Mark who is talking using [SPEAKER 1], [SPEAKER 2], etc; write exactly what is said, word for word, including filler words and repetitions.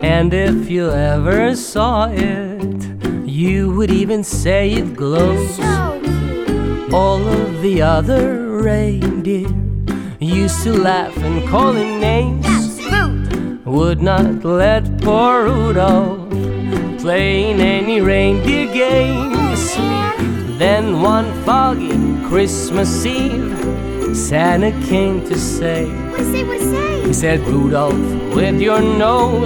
[SPEAKER 1] And if you ever saw it, you would even say it glows.
[SPEAKER 2] So cute.
[SPEAKER 1] All of the other reindeer used to laugh and call him names.
[SPEAKER 2] That's rude.
[SPEAKER 1] Would not let poor Rudolph play in any reindeer games. Then one foggy Christmas Eve, Santa came to say,
[SPEAKER 2] What say, what say?
[SPEAKER 1] he said, Rudolph, with your nose